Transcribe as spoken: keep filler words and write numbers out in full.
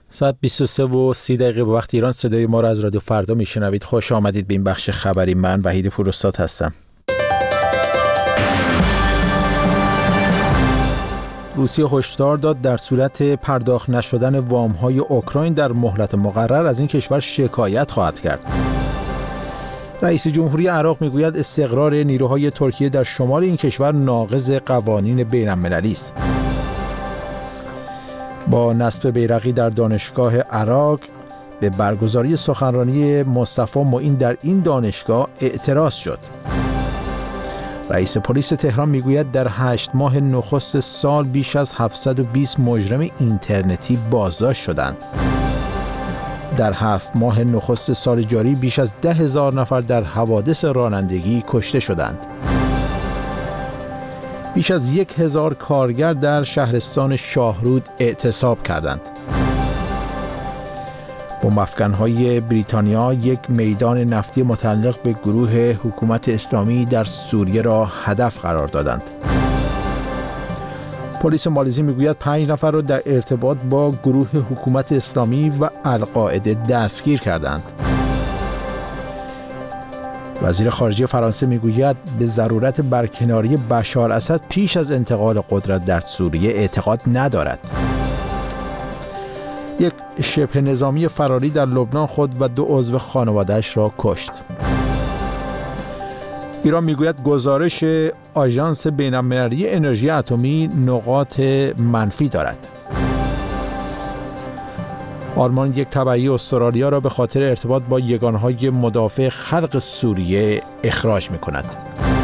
ساعت بیست و سه و سی دقیقه به وقت ایران. صدای ما را از رادیو فردا میشنوید. خوش آمدید به این بخش خبری. من وحید پوراستاد هستم. روسیه هشدار داد در صورت پرداخت نشدن وام‌های اوکراین در مهلت مقرر از این کشور شکایت خواهد کرد. رئیس جمهوری عراق میگوید استقرار نیروهای ترکیه در شمال این کشور ناقض قوانین بین‌المللی است. با نصب بیرقی در دانشگاه عراق به برگزاری سخنرانی مصطفی معین در این دانشگاه اعتراض شد. رئیس پلیس تهران میگوید در هشت ماه نخست سال بیش از هفتصد و بیست مجرم اینترنتی بازداشت شدند. در هفت ماه نخست سال جاری بیش از ده هزار نفر در حوادث رانندگی کشته شدند. بیش از یک هزار کارگر در شهرستان شاهرود اعتصاب کردند. بمب‌افکن‌های بریتانیا یک میدان نفتی متعلق به گروه حکومت اسلامی در سوریه را هدف قرار دادند. پلیس مالزی میگوید پنج نفر را در ارتباط با گروه حکومت اسلامی و القاعده دستگیر کردند. وزیر خارجه فرانسه میگوید به ضرورت برکناری بشار اسد پیش از انتقال قدرت در سوریه اعتقاد ندارد. یک شبه نظامی فراری در لبنان خود و دو عضو خانواده‌اش را کشت. ایران میگوید گزارش آژانس بین‌المللی انرژی اتمی نقاط منفی دارد. آلمان یک تبعی استرالیا را به خاطر ارتباط با یگانهای مدافع خلق سوریه اخراج می‌کند.